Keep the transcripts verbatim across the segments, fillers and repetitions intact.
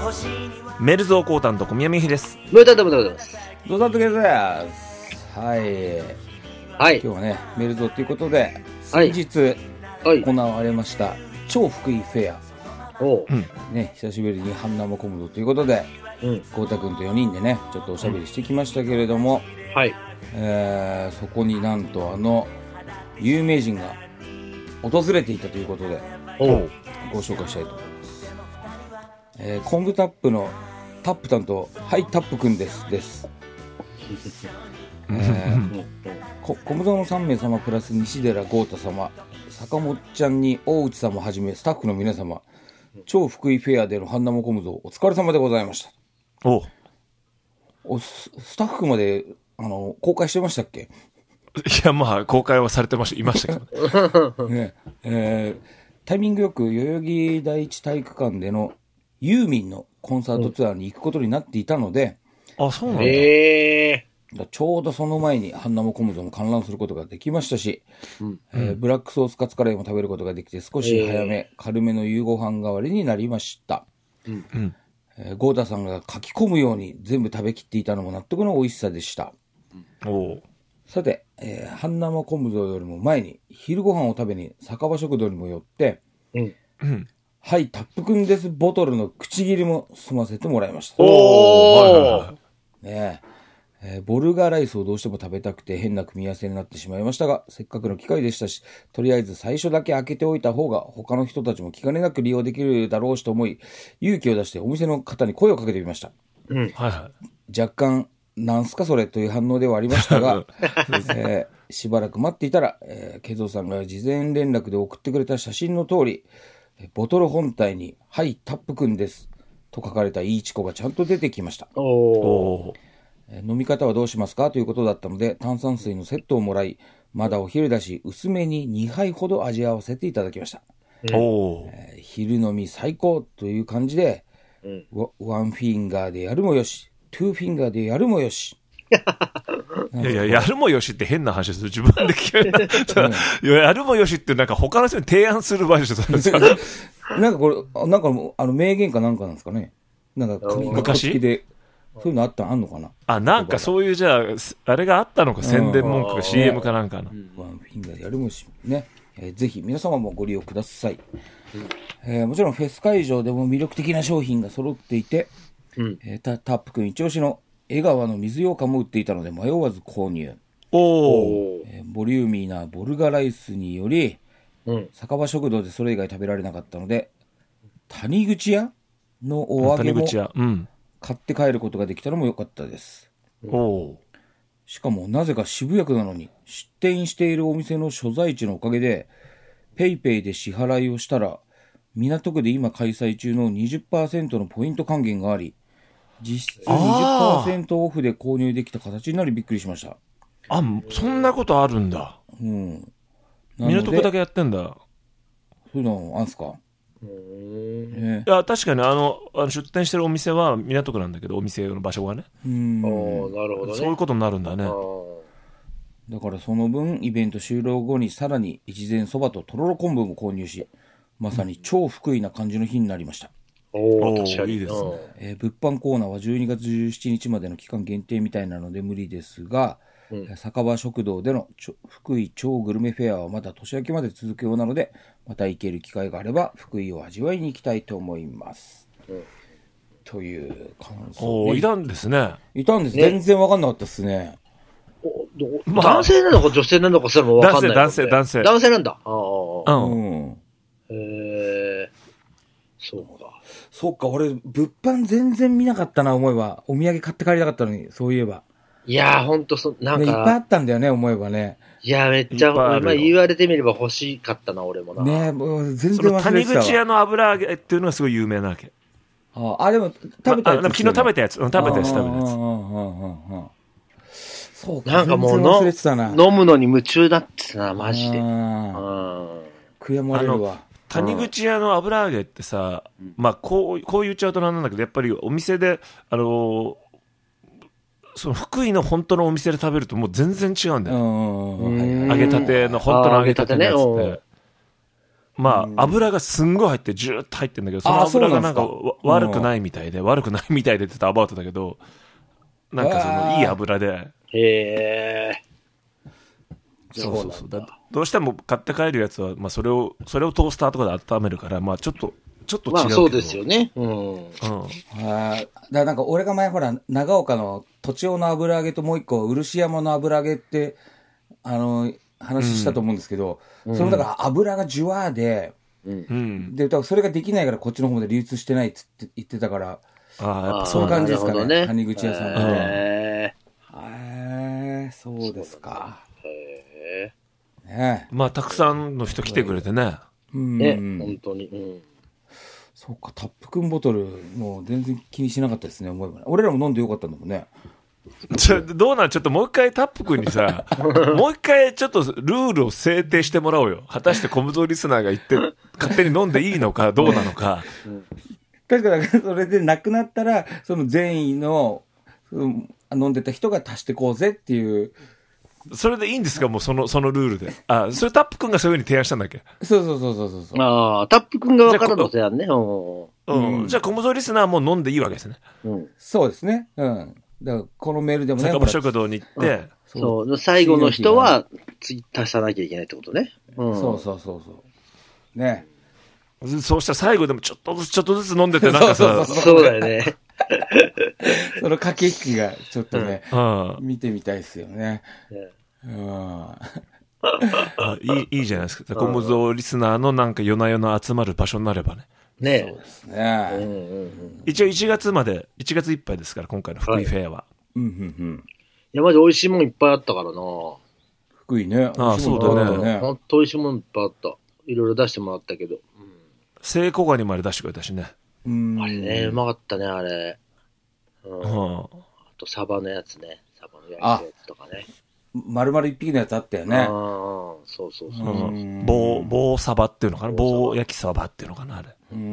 メルゾーコータンと小宮美秀です。 ムータンでございます。 どうだとけです。はい。 はい。 今日はね、メルゾーということで、 はい先日行われました、超福井フェア。 おう。 ね、久しぶりにハンナモコムドということで、 うん。 コウタ君とよにんでね、ちょっとおしゃべりしてきましたけれども、 はい。 えー、そこになんとあの、有名人が訪れていたということで、 おう。 ご紹介したいと思います。えー、コンブタップのタップ担当、はいタップくんですですえー、こ小室のさんめいさまプラス西寺豪太様、坂本ちゃんに大内様はじめスタッフの皆様、超福井フェアでのハンナモコムゾお疲れ様でございました。 おおススタッフまであの公開してましたっけ？ いや、まあ公開はされてましたいましたけどね、えー、タイミングよく代々木第一体育館でのユーミンのコンサートツアーに行くことになっていたので、 うん、あ、そうなんだ。 えー、ちょうどその前にハンナモコムゾも観覧することができましたし、 うんえー、ブラックソースカツカレーも食べることができて、少し早め、えー、軽めの夕ご飯代わりになりました。 うんうんえー、ゴータさんが書き込むように全部食べきっていたのも納得の美味しさでした。 おさて、えー、ハンナモコムゾよりも前に昼ご飯を食べに酒場食堂にも寄って、 うんうんはい、タップくんですボトルの口切りも済ませてもらいました。 おー、はいはいはい、 ねええー、ボルガーライスをどうしても食べたくて変な組み合わせになってしまいましたが、せっかくの機会でしたし、とりあえず最初だけ開けておいた方が他の人たちも気兼ねなく利用できるだろうしと思い、勇気を出してお店の方に声をかけてみました。 うん、 はいはい、 若干なんすかそれという反応ではありましたが、えー、しばらく待っていたら、えー、ケゾウさんが事前連絡で送ってくれた写真の通り、ボトル本体にはいタップくんですと書かれたイーチコがちゃんと出てきました。 おお、 えー、飲み方はどうしますかということだったので、炭酸水のセットをもらい、まだお昼だし薄めににはいほど味合わせていただきました。 おえー、昼飲み最高という感じで、うん、ワンフィンガーでやるもよし、トゥーフィンガーでやるもよし。 いやいや、やるもよしって変な話です。自分で聞く。いや、やるもよしってなんか他の人に提案する場合でしょ。 なんかこれ、なんかあの名言かなんかなんですかね。なんか昔でそういうのあったんあんのかな。 あ、なんかそういうじゃああれがあったのか、宣伝文句が シーエム かなんかの。 ワンフィンガーでやるもよしね。えー、ぜひ皆様もご利用ください。うんえー、もちろんフェス会場でも魅力的な商品が揃っていて、うんえー、タ, タップくん一押しの江川の水羊羹も売っていたので迷わず購入。 おー、 えー、ボリューミーなボルガライスにより、うん、酒場食堂でそれ以外食べられなかったので、谷口屋のお揚げも買って帰ることができたのも良かったです。 おー、 しかもなぜか渋谷区なのに出店しているお店の所在地のおかげでペイペイで支払いをしたら、港区で今開催中の にじゅっパーセント のポイント還元があり、実質 にじゅっパーセント オフで購入できた形になりびっくりしました。 あ、そんなことあるんだ。 うん。 港区だけやってんだ。 そういうのあんすか？ ね、いや確かにあのあの出店してるお店は港区なんだけど、お店の場所がね。 うん。お、なるほどね。 そういうことになるんだね。 だからその分イベント終了後にさらに越前そばととろろ昆布も購入し、まさに超福井な感じの日になりました。 おー、確かにいいですね。 えー、物販コーナーはじゅうにがつじゅうしちにちまでの期間限定みたいなので無理ですが、うん、酒場食堂での福井超グルメフェアはまだ年明けまで続くようなので、また行ける機会があれば福井を味わいに行きたいと思います、うん、という感想、ね、 おいたんですね。 いたんです、ね、全然分かんなかったですね。 おまあ、男性なのか女性なのかそれも分かんない、ね、 男性男性男性なんだ。ああ、うん、 へえ、そうかそうか。俺物販全然見なかったな、思えば。お土産買って帰りたかったのに、そういえば。 いやーほんとそなんか、 ね、いっぱいあったんだよね、思えばね。 いやめっちゃまあ、言われてみれば欲しかったな、俺もな。 ね、もう全然忘れてたわ。 谷口屋の油揚げっていうのがすごい有名なわけ。 ああ、でも食べたやつ、 まあ、昨日食べたやつ、食べたやつ食べたやつ。 そうか。 なんかもうの飲むのに夢中だってな、マジで。 悔やまれるわ。 谷口屋の油揚げってさ、まあこうこう言っちゃうとなんなんだけど、やっぱりお店であのー、その福井の本当のお店で食べるともう全然違うんだよ。揚げたての本当の揚げたてのやつって、 まあ、油がすんごい入ってジューッと入ってるんだけど、その油がなんか悪くないみたいで、悪くないみたいでって言ったらアバウトだけど、なんかそのいい油で。 へえ。 そうそうそう。だどうしても買って帰るやつは、まあそれを、それをトースターとかで温めるから、まあちょっと、ちょっと違うけど。まあそうですよね。うん。うん。 あだからなんか俺が前ほら、長岡の栃尾の油揚げともう一個、漆山の油揚げって、あの、話したと思うんですけど、うん、そのだから油がジュワーで、うん、で、それができないからこっちの方で流通してないって言ってたから、 ああ、やっぱそういう感じですかね。 ね谷口屋さんはね。 へえ、そうですか。 へえ。ねまあ、たくさんの人来てくれてね。 うん。ね、本当に。うん。 そうか、タップくんボトル、もう全然気にしなかったですね、思えば。俺らも飲んでよかったんだもんね。 ちょどうなんちょっともう一回タップ君にさもう一回ちょっとルールを制定してもらおうよ。果たしてコムゾーリスナーが言って勝手に飲んでいいのかどうなのか。 確かにそれでなくなったらその善意の飲んでた人が足してこうぜっていう。 それでいいんですか、もうそのそのルールで。あ、それタップ君がそういう風に提案したんだっけ。 そうそうそうそうそう。 ああ、タップ君が分からんことやんね。 うん、じゃあコムゾーリスナーも飲んでいいわけですね。 うん、そうですね。うん。だからこのメールでもね、 酒場食堂に行って、うん、 そう、最後の人は次足さなきゃいけないってことね。 うん、そうそうそうそう。ね。 そうしたら最後でもちょっとずつちょっとずつ飲んでてなんかさ、 そうそうそうそうだよね。 その駆け引きがちょっとね、うん、見てみたいですよね。うん、 あいいいいじゃないですか。コムゾーリスナーのなんか夜な夜な集まる場所になればね。 ねそうですね、うんうんうん。一応いちがつまで、いちがついっぱいですから、今回の福井フェアは。はい、 うんうんうん。 いや、マジ美味しいもんいっぱいあったからな。 福井ね。 ああ、そうだね。 ほんと美味しいもんいっぱいあった。いろいろ出してもらったけど。 聖子ガニまで出してくれたしね。 うん。 あれね、うまかったね、あれ。うん。うん、あと、サバのやつね。サバの焼いたやつとかね。 丸々一匹のやつあったよね。ああ、 そうそうそう。うん、 棒、棒サバっていうのかな、棒焼きサバっていうのかな、あれ。 うん、うん。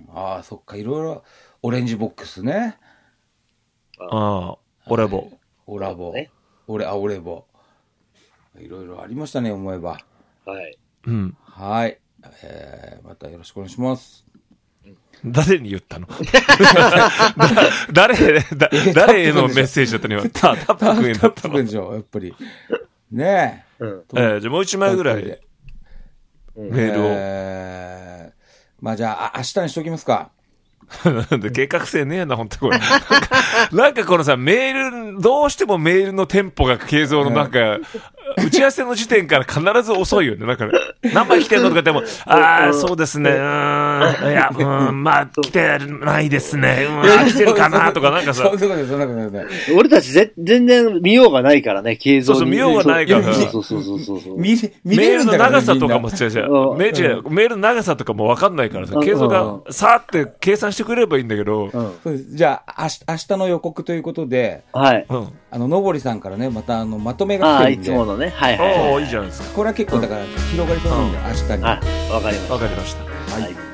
ああ、そっか、いろいろ、オレンジボックスね。 ああ、オレボ。はい、 オラボ。ね、オレ、あ、オレボ。いろいろありましたね、思えば。 はい。 うん。 はい。えー、またよろしくお願いします。 誰に言ったの誰、だ誰へのメッセージだったのよ。タップ君へだったの。 タップ君でしょ、やっぱり。ねえ。うん、 えー、じゃあもう一枚ぐらいメールを。 えー、まあじゃあ、明日にしときますか。 計画性ねえな、ほんとこれ。なんかこのさ、メール、どうしてもメールのテンポが継続のなんか、打ち合わせの時点から必ず遅いよね。なんか、何枚来てんのとかでも、ああ、そうですね、うーん、いや、うん、まあ、来てないですね、うん、来てるかなとかなんかさ。 俺たちぜ全然見ようがないからね、継続に。 そうそう、見ようがないから。 そうそうそうそう。 メールの長さとかも違う違う。メールの長さとかもわかんないからさ、継続がさーって計算してくれればいいんだけど。 そうです。じゃあ、明日の予告ということで、 はい。 あの、のぼりさんからね、またあの、まとめが来てるんで。 ああ、いつものね。はいはい。 おー、いいじゃないですか。 これは結構だから広がりそうなんで、明日に。 はい、わかりました。 わかりました。 はい。